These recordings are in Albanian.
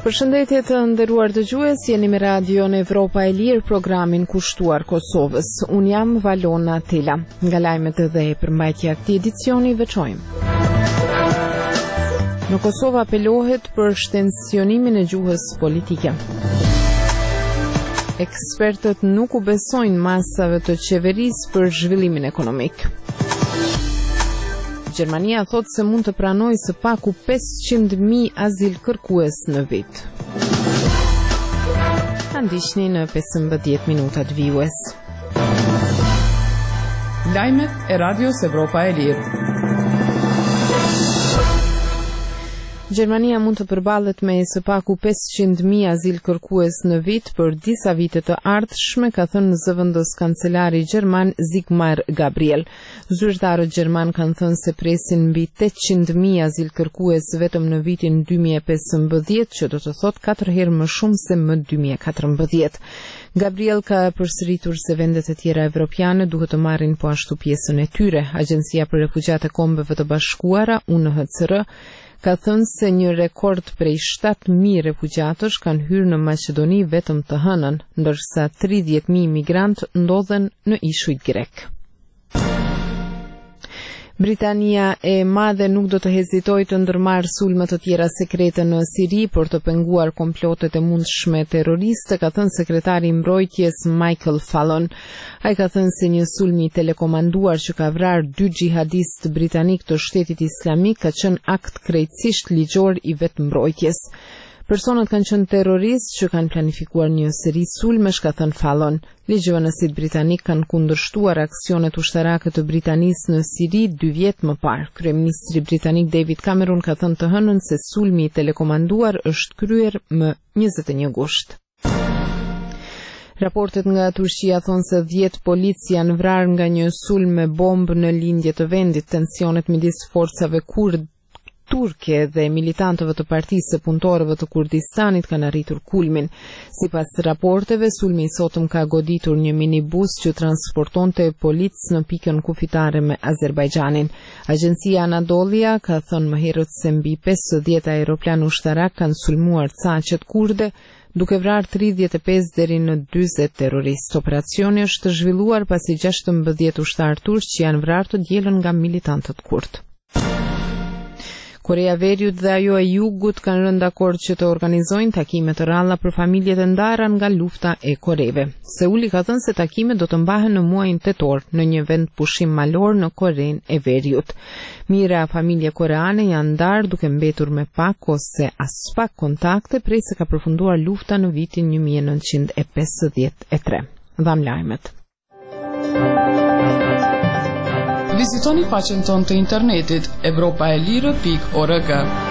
Përshëndetje të nderuar dëgjues, jeni me radion Evropa e Lirë, programin kushtuar Kosovës. Unë jam Valona Tela. Nga lajmet dhe përmbajtja e këtij edicioni veçojmë. Në Kosovë apelohet për shtensionimin e gjuhës politike. Ekspertët nuk u besojnë masave të qeverisë për zhvillimin ekonomik. Gjermania thot se mund të pranojë së paku 500.000 azil kërkues në vit. Ta ndiqni në 15 minutat vijues. Lajmet e Radios Evropa e Lirë. Gjermania mund të përballet me së paku 500.000 azil kërkues në vit për disa vite të ardhshme, ka thënë zëvendës kancelari gjerman Sigmar Gabriel. Zyrtarët gjerman kanë thënë se presin mbi 800.000 azil kërkues vetëm në vitin 2015, që do të thotë 4 herë më shumë se më 2014. Gabriel ka përsëritur se vendet e tjera evropiane duhet të marrin po ashtu pjesën e tyre. Agjencia për Refugjat e Kombeve të Bashkuara, UNHCR, ka thënë se një rekord prej 7.000 refugjatësh kanë hyrë në Maqedoni vetëm të hënën, ndërsa 30.000 migrant ndodhen në ishujt grek. Britania e Madhe nuk do të hezitojë të ndërmarrë sulme të tjera sekrete në Siri për të penguar komplotet e mundshme terroriste, ka thënë sekretari i mbrojtjes Michael Fallon. Ai ka thënë se një sulm i telekomanduar që ka vrarë 2 xhihadistë britanik të Shtetit Islamik ka qenë akt krejtësisht ligjor i vetmbrojtjes. Personat kanë qenë terroristë që kanë planifikuar një seri sulmesh, ka thënë Fallon. Ligjvënësit britanik kanë kundërshtuar aksionet ushtarake të Britanisë në Siri 2 vjet më parë. Kryeministri britanik David Cameron ka thënë të hënën se sulmi i telekomanduar është kryer më 21 gusht. Raportet nga Turqia thonë se 10 polic janë vrarë nga një sulm me bombë në lindje të vendit. Tensionet midis forcave kurde turke dhe militantëve të Partisë së Punëtorëve të Kurdistanit kanë arritur kulmin. Sipas raporteve, sulmi i sotëm ka goditur një minibus që transportonte policë në pikën kufitare me Azerbajxhanin. Agjencia Anadolia ka thënë më herët se mbi 50 aeroplan ushtarak kanë sulmuar caqet kurde, duke vrarë 35 deri në 40 terroristë. Operacioni është zhvilluar pasi 16 ushtarë turq që janë vrarë të dielën nga militantët kurt. Korea Veriut dhe ajo e Jugut kanë rënë dakord që të organizojnë takime të ralla për familjet e ndara nga lufta e Koreve. Seuli ka thënë se takimet do të mbahen në muajin tetor në një vend pushim malor në Korenë e Veriut. Mira familje koreane janë ndarë duke mbetur me pak ose as pak kontakte prej se ka përfunduar lufta në vitin 1953. Dham lajmet. Vizitoni faqen tonë të internetit europaelire.org.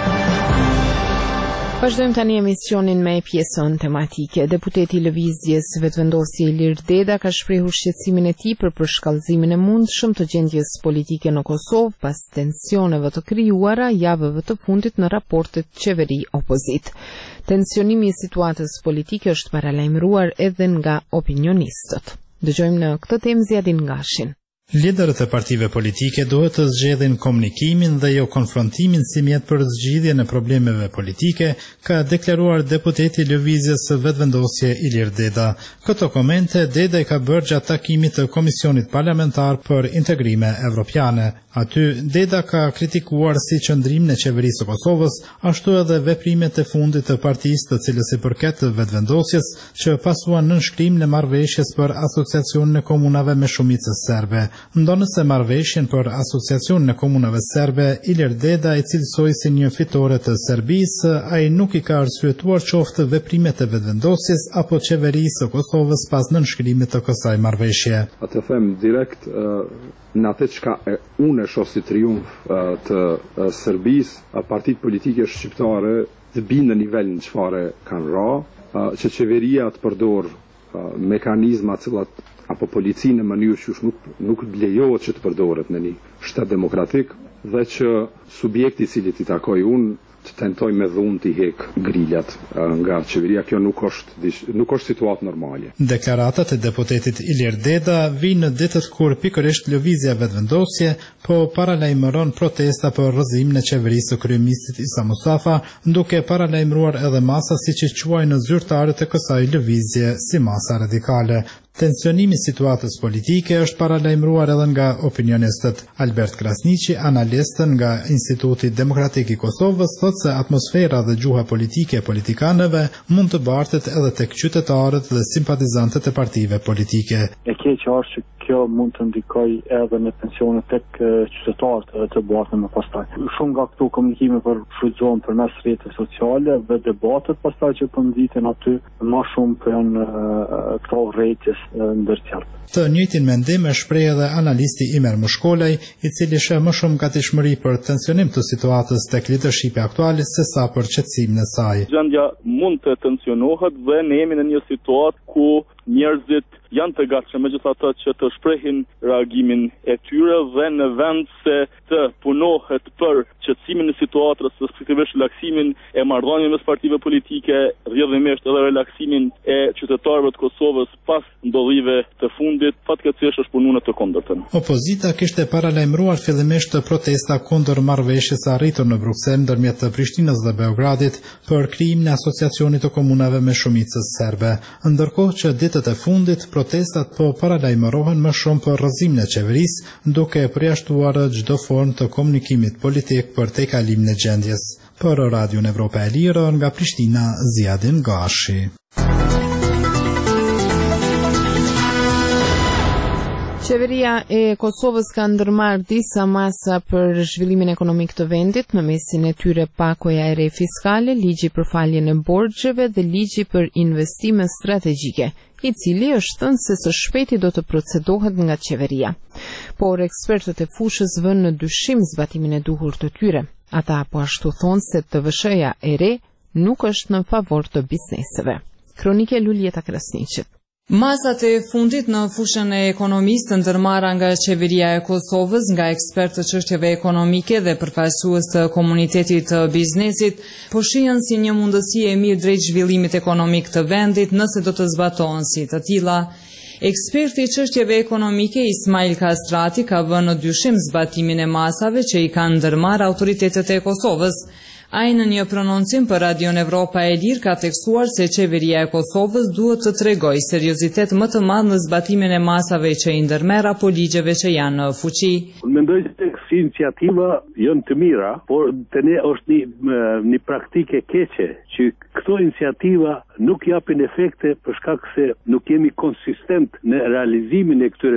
Vazhdojmë tani emisionin me pjesën tematike. Deputeti i Lëvizjes Vetëvendosje Ilir Deda ka shprehur shqetësimin e tij për përshkallëzimin e mundshëm të gjendjes politike në Kosovë pas tensioneve të krijuara javëve të fundit në raportet qeveri-opozit. Tensionimi i situatës politike është paralajmëruar edhe nga opinionistët. Dëgjojmë në këtë temë Zjadin Ngashin. Liderët e partive politike duhet të zgjedhin komunikimin dhe jo konfrontimin si mjet për zgjidhjen e problemeve politike, ka deklaruar deputeti i Lëvizjes së Vetëvendosje Ilir Deda. Këto komente Deda i ka bërë gjatë takimit të Komisionit Parlamentar për Integrime Evropiane. Aty Deda ka kritikuar si qëndrimin e qeverisë së Kosovës, ashtu edhe veprimet e fundit të partisë të cilës i përket vetëvendosjes, që pasuan nënshkrim në marrëveshjes për asociacionin e komunave me shumicë serbe. Ndonë se marrëveshjen për asociacionin e komunave serbe, Ilir Deda i cilësoi si një fitore të Serbisë, ai nuk i ka arsyetuar qoftë veprimet e vetëvendosjes apo qeverisë së Kosovës pas nënshkrimit të kësaj marrëveshje. Të them direkt në atë çka unë e shoh si triumf të Serbisë, partitë politike shqiptare të binë në nivelin çfarë kanë ra, që qeveria të përdor mekanizma cilat apo policinë në mënyrë që nuk lejohet që të përdoret në një shtet demokratik, dhe që subjekti i cili i takoj unë të tentoj me dhunë t'i hek grillat nga qeveria. Kjo nuk është situatë normale. Deklaratat e deputetit Ilir Deda vinë në ditët kur pikërisht lëvizja vetëvendosje po paralajmëron protesta për rrëzimin e qeverisë së kryeministit Isa Mustafa, duke paralajmëruar edhe masa siç i quajnë zyrtarët e kësaj lëvizje si masa radikale. Tensionimi situatës politike është paralajmëruar edhe nga opinionistët. Albert Krasniqi, analist nga Instituti Demokratik i Kosovës, thotë se atmosfera dhe gjuha politike e politikanëve mund të bartet edhe tek qytetarët dhe simpatizantët e partive politike. E keqja është që kjo mund të ndikoj edhe në tensione tek qytetarët të bartën më pastaj. Shumë nga këto komunikime përfrytëzohen përmes rrjeteve sociale dhe debatet pastaj që po nxiten aty më shumë për janë këto rrjetës ndërtjarë. Të njëjtin mendim e shpreh edhe analisti Imer Mushkolaj, i cili sheh më shumë gatishmëri për tensionim të situatës tek leadershipi aktual sesa për qetësimin e saj. Gjendja mund të tensionohet dhe ne jemi në një situatë ku njerëzit janë të gatshëm megjithatë që të shprehin reagimin e tyre dhe në vend se të punohet për qetësimin e situatës, respektivisht relaksimin e marrëdhënieve mes partive politike, rrjedhimisht edhe relaksimin e qytetarëve të Kosovës pas ndodhive të fundit, fatkeqësisht është punuar në të kundërtën. Opozita kishte paralajmëruar fillimisht protesta kundër marrëveshjes së arritur në Bruksel ndërmjet Prishtinës dhe Beogradit për krijimin e asociacionit të komunave me shumicës serbe, ndërkohë që ditët e fundit protestat po paralajmërohen më shumë për rrëzimin e qeverisë, duke përjashtuar çdo formë të komunikimit politik për tejkalimin e gjendjes. Për Radion Evropa e Lirë nga Prishtina, Ziadin Gashi. Qeveria e Kosovës ka ndërmarrë disa masa për zhvillimin ekonomik të vendit, në mesin e tyre pakoja e re fiskale, ligji për faljen e borxheve dhe ligji për investime strategjike, i cili është thënë se së shpejti do të procedohet nga qeveria. Por ekspertët e fushës vënë në dyshim zbatimin e duhur të tyre. Ata po ashtu thonë se TVSH-ja e re nuk është në favor të bizneseve. Kronike Luljeta Krasniqit. Masat e fundit në fushën e ekonomisë të ndërmarra nga qeveria e Kosovës, nga ekspertë të çështjeve ekonomike dhe përfaqësues të komunitetit të biznesit, po shihen si një mundësi e mirë drejt zhvillimit ekonomik të vendit nëse do të zbatohen si të tilla. Eksperti i çështjeve ekonomike Ismail Kastrati ka vënë në dyshim zbatimin e masave që i kanë ndërmarrë autoritetet e Kosovës. Ai në një prononcim për Radion Evropa e Lirë ka theksuar se qeveria e Kosovës duhet të tregojë seriozitet më të madh në zbatimin e masave që i ndërmerr apo ligjeve që janë në fuqi. Mendoj se kësi iniciativa janë të mira, por të ne është një praktike keqe që këto iniciativa nuk japin efekte për shkak se nuk jemi konsistent në realizimin e këtyre